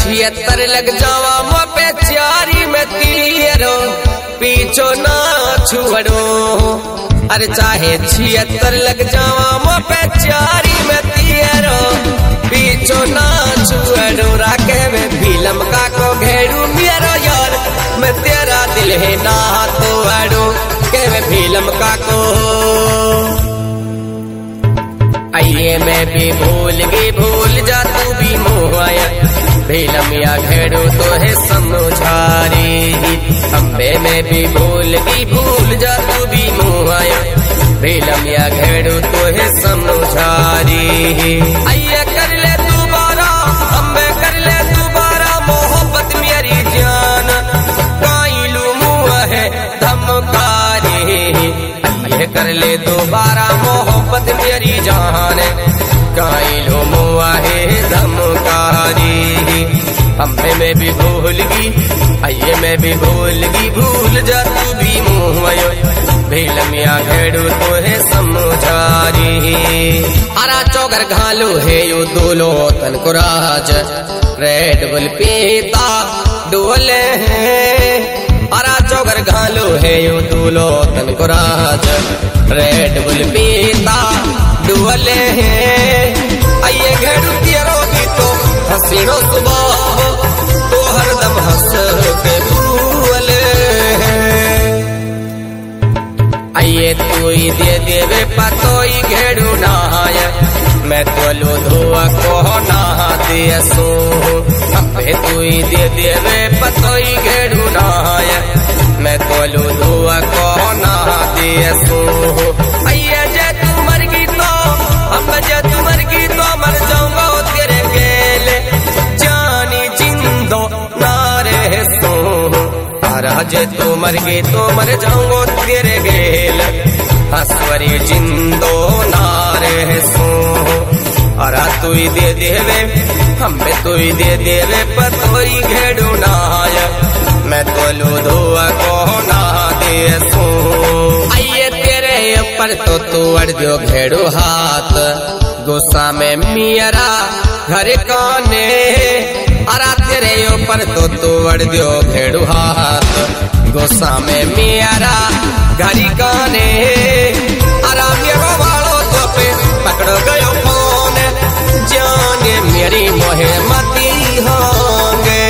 76 लग जावा मुँह पे चारी में तीरो पीछो ना छुड़ो। अरे चाहे 76 लग जावा मुँह पे चारी में तीरो पीछो ना छुड़ो। राके में फिल्म का को घेड़ू मेरा यार मैं तेरा दिल है ना तो अड़ो के में फिल्म का को। आइए मैं भी भूल जा तू भी मोहाया फिल्म या घेड़ू तो है समझारी। अम्बे में भी भूल जा तू भी मोहाया फिल्म या घेड़ू तो है समझारी। आइए कर ले दोबारा अम्बे कर ले दोबारा मोहब्बत मेरी जान काइलू मुँह है धमकारी। आइए कर ले दोबारा मोहब्बत मेरी जान काइलू मुँह है धमकारी। अम्बे में भी आइए मैं भी भूल जा तू भी मुँह फिल्म या घेड़ू तो है समझारी। अरा चौगर घालू है यू दूलो तन को राज रेड बुल पीता डोले हैं। अरा चौगर घालू है यू दूलो तन को राज रेड बुल पीता डोले हैं। आइए घेड़ू तेरो भी तो हसीनो सुबह तो हरदम हंस के भूले हैं। आइए तू ही दे देवे पतोई घेड़ू नहाय मैं तो लो धुआ को नहा दिया सो। अबे तू ही दे देवे पतोई घेड़ू नहाय मैं तो लो धुआ को नहा दिया सो। आइए जे तू मर गई तो अब जे तू मर गई तो मर जाऊंगा तेरे गेले जानी जिंदो नारे सो। जे तू मर गई तो मर जाऊंगो तेरे गेल हसवरी जिंदो नारे सो। अरा तू ही दे देवे हमें तू ही दे देवे पतोई घेड़ू नहाय मैं तो लो धुआ को नहा दे सो। आइए तेरे ऊपर तो तू अड़ दो घेड़ू हाथ गुस्सा में मेरा घर काने। अरा तेरे ऊपर तो तू अड़ दो घेड़ू हाथ गुस्सा में मेरा घरी काने। अरा मेरो वालों तो पे पकड़ गयो फोन जाने मेरी मोहे मती होंगे।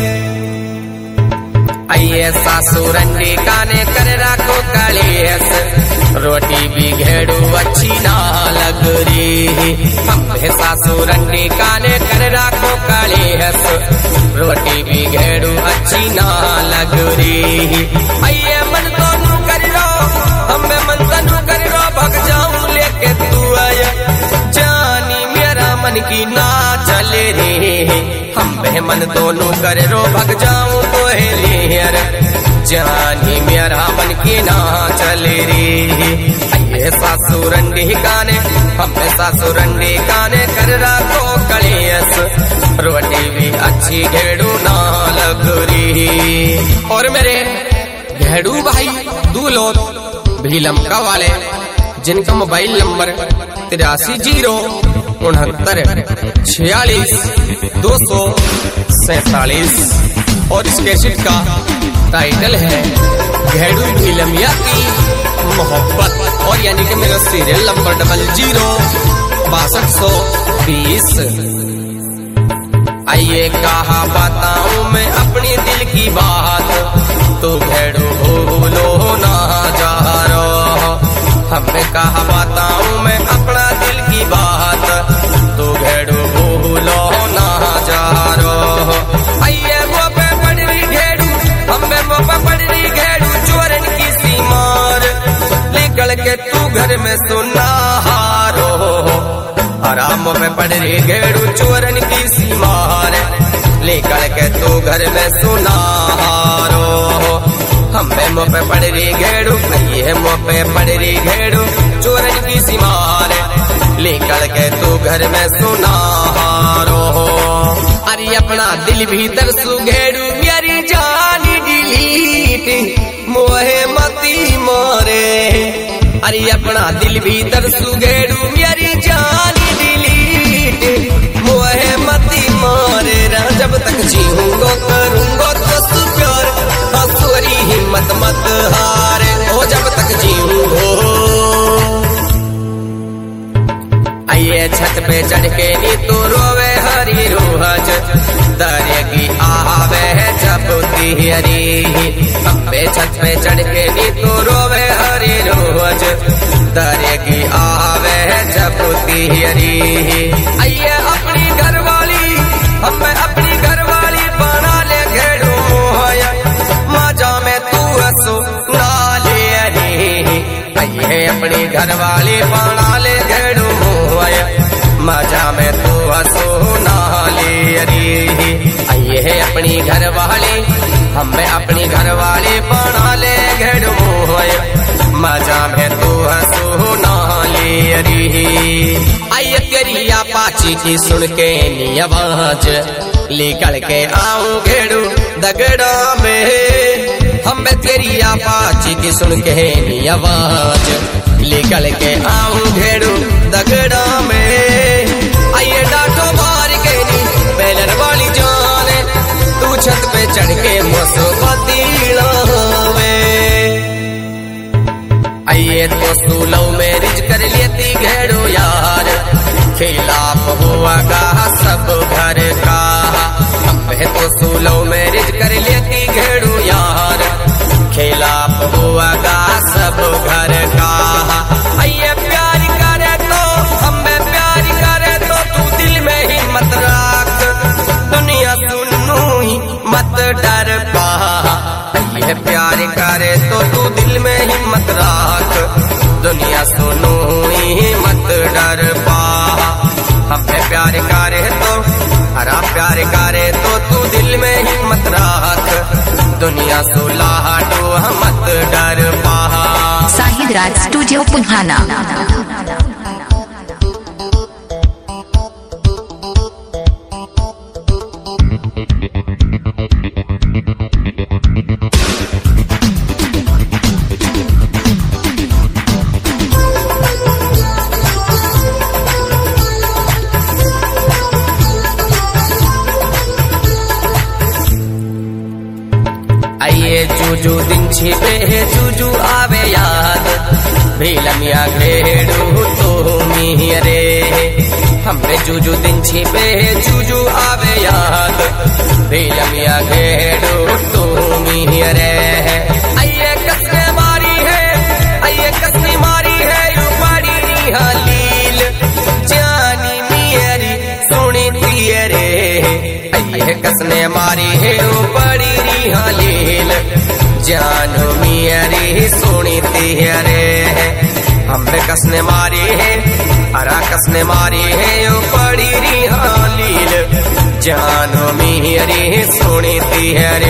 आइए सासुरंडी काने कर राखो कलेस रोटी भी घेड़ू अच्छी ना लग रही। हमें सासुरंडी काने कर राखो कलेस रोटी भी घेड़ू अच्छी ना लग रही। आइए मन तो नू कर लो हमें मन तो नू कर लो भग जाऊं लेके तू आया जानी मेरा मन की ना चले रे। हमें मन दोनों कर रो भग जाऊं तो हेलियर जानी मेरा मन की ना चले रे। आइए सासुरंडी काने हमें सासुरंडी काने कर राखो कलेस रोटी भी अच्छी घेड़ू ना लग रही। और मेरे घेड़ू भाई दूलो भीलम का वाले जिनका मोबाइल नंबर 83 46 247 और इस कैसेट का टाइटल है घेड़ू भीलमिया की मोहब्बत और यानी कि मेरा सीरियल नंबर 006220। आइए कहा बताऊं मैं अपनी दिल की बात तो घेड़ू भूलो ना जा रहा। हमें कहा बताऊं मैं अपना दिल की बात तो घेड़ू भूलो ना जा रहा। आइए मुँह पे पड़ रही घेड़ू हमें मुँह पे पड़ रही घेड़ू चोरन की सीमार निकल के तू घर में सुना हारो। आराम में पड़ रही घेड़ू चोरन की सीमार निकल के तू घर में सुना हारो। हमें मुँह पे पड़ रही घेड़ू ये मुँह पे पड़ रही घेड़ू चोरन की सीमार निकल के तू घर में सुना हारो। अरे अपना दिल भीतर सुघेड़ू मेरी जानी डिलीट मोहे मती मोरे। अरे अपना दिल भीतर सुघेड़ू मेरी जानी डिलीट मोहे मती मोरे। जब तक जी हरी अम्बे छत पे चढ़ के नी तो रोवे हरी रोज दरेगी आवे जपुती हरी। आइए अपनी घरवाली हमें अपनी घरवाली बना ले घेड़ू मोहया मजा में तू हसो नाले हरी। आइए अपनी घरवाली बना ले घेड़ू मोहया मजा में तू हसो नाले हरी। आइए अपनी घरवाली हमें अपनी घरवाली बना ले घेड़ू मोहया मजा में तू हसो नाले हरी। आइए तेरी अपाची की सुन के नी आवाज निकल के आऊं घेड़ू दगड़ा में। हमें तेरी अपाची की सुन के नी आवाज निकल के आऊं घेड़ू दगड़ा में। आइए डांटो मार के नी बैलन वाली जाने तू छत पे चढ़ के मुसीबती लावे। आइए तो सूलो मैरिज कर लेती घेड़ो यार खिलाफ हुआगा सब घर का। हमें तो सूलो मैरिज कर लेती घेड़ो यार खिलाफ हुआगा सब घर का। आइए प्यार करे तो हमें प्यार करे तो तू दिल में ही मत रख दुनिया सुनू ही मत डर पा। आइए प्यार करे तो तू दिल में ही मत रख दुनिया सुनू ही मत डर पा। हमें प्यार करे तो हरा प्यार करे तो तू दिल में ही मत रख दुनिया सुलाह तो मत डर पा। शाहिद राज स्टूडियो पुल्हाना। आइए जूजू दिन छिपे है जूजू आवे याद भीलमिया घेड़ू तो मिहरे। हमें जूजू दिन छिपे है जूजू आवे याद भीलमिया घेड़ू तो मिहरे। आइए कसने मारी है आइए कसने मारी है यू बड़ी निहालील जानी मियरी सुनी तियरे। आइए कसने मारी है यू बड़ी निहालील जानो मियरी सुनी तिहरे। हमने कसने मारी है हरा कसने मारी है यो बड़ी रिहालील जानो मियरी सुनी तिहरे।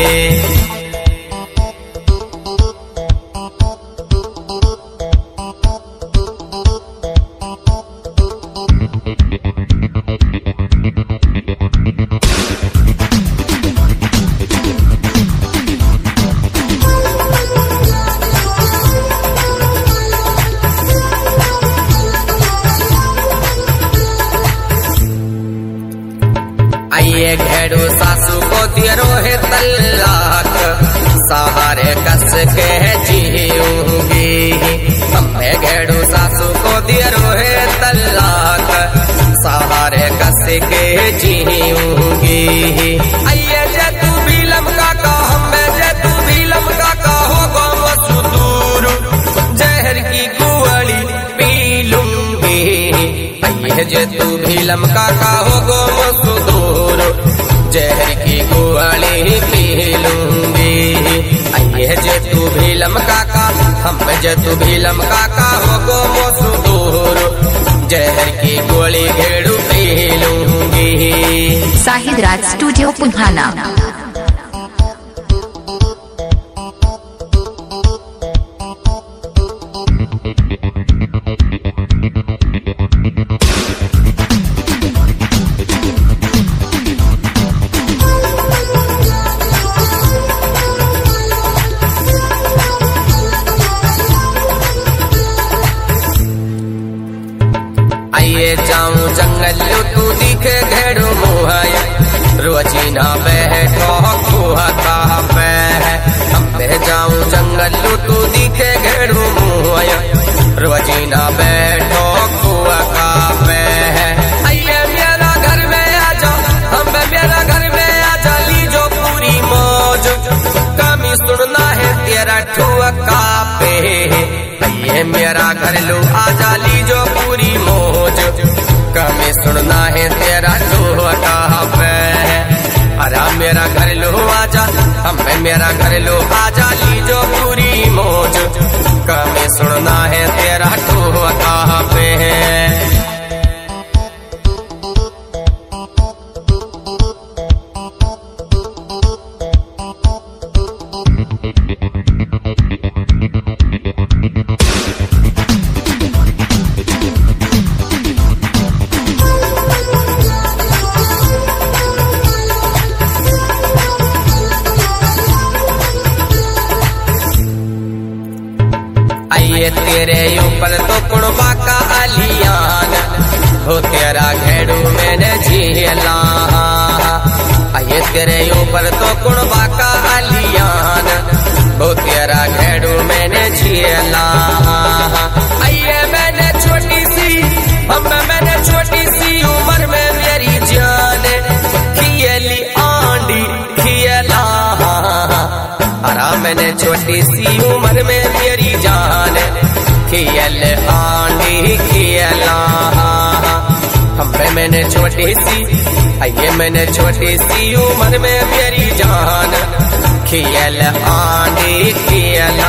आइए घेड़ू सासू को दियरो है तलाक सहारे कस के जीऊंगी। हमें घेड़ू सासू को दियरो है तलाक सहारे कस के जीऊंगी। आइए जे तू भी लमका का हमें जे तू भी लमका का हो गो सुदूर जहर की कुआली पी लूंगी। आइए जे तू भी लमका का हो गो सुदूर जहर की कुआली पी लूंगी। आइए जे तू भी लमका का हम जे तू भी लमका का हो गो सुदूर जहर की गोली घेड़ू पी लूंगी। शाहिद राज स्टूडियो पुल्हाना। आइए जाऊं जंगल तू दिखे घेड़ू मुहाया रोजीना बैठो कुहा का पे। मैं जाऊं जंगल तू दिखे घेड़ू मुहाया रोजीना बैठो कुहा का पे। आइए मेरा घर में आ जाओ हम मेरा घर में आ जा लीजो पूरी मौज मेरा घर लो आजा लीजो पूरी मौज कमे सुनना है तेरा जो कहा पे अरे मेरा घर लो आजा हमें मेरा घर लो आजा लीजो पूरी मौज कमे सुनना है तेरा जो कहा पे आइए तेरे ऊपर तो कुड़बा का अलियान हो तेरा घेड़ू मैंने झीला आइए तेरे ऊपर तो कुड़बा का अलियान हो तेरा घेड़ू मैंने झीला आइए मैंने छोटी सी उम्र में मेरी जान खियली आंडी खियला अरा मैंने छोटी सी उम्र में मेरी जान खियल आंडी खियला हमें मैंने छोटी सी आइए मैंने छोटी सी उम्र में मेरी जान खियल आंडी खियला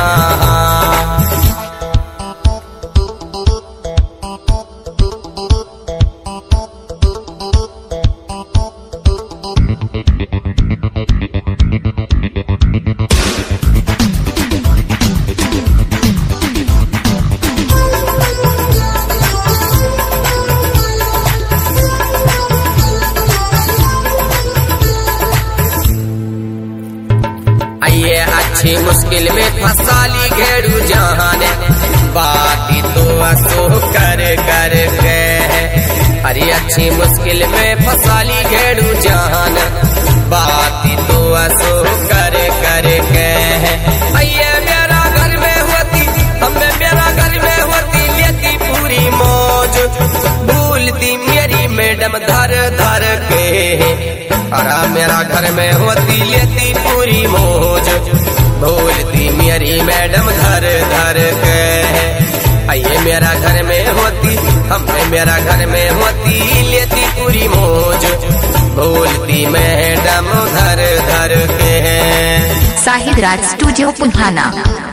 आइए अच्छी मुश्किल में फसाली घेड़ू जहान बाती तो असो कर कर के अरे अच्छी मुश्किल में फसाली घेड़ू जहान बाती तो असो कर कर के आइए मेरा घर में होती हमें मेरा घर में होती लेती पूरी मौज भूलती मेरी मैडम धर धर के अरा मेरा घर में होती लेती पूरी मौज भूलती मेरी मैडम धर धर के आइए मेरा घर में होती हमें मेरा घर में होती लेती पूरी मौज भूलती मैडम धर धर के शाहिद राज स्टूडियो पुन्हाना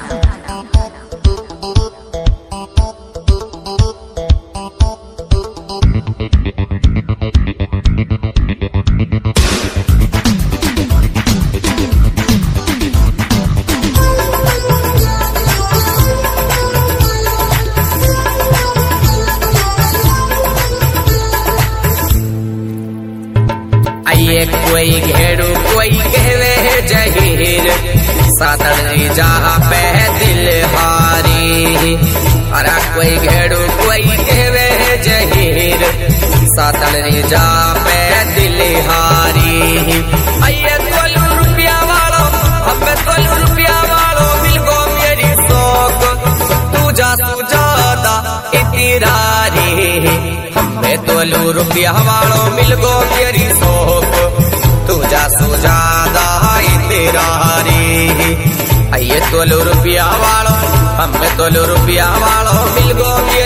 आइए कोई घेड़ू कोई कहवे है जहीर सातन जहाँ पे दिल हारी अरे कोई घेड़ू कोई कहवे है जहीर सातन जहाँ पे दिल हारी आइए तोलू रुपया वालो हमें तोलू रुपया वालो मिल गो मेरी शौक तू जा सुजादा इतरारी हमें तोलू रुपया वालो मिल गो मेरी शौक तू जा सुजादा इतरारी आइए तोलू रुपया वालो हमें तोलू रुपया वालो मिल गो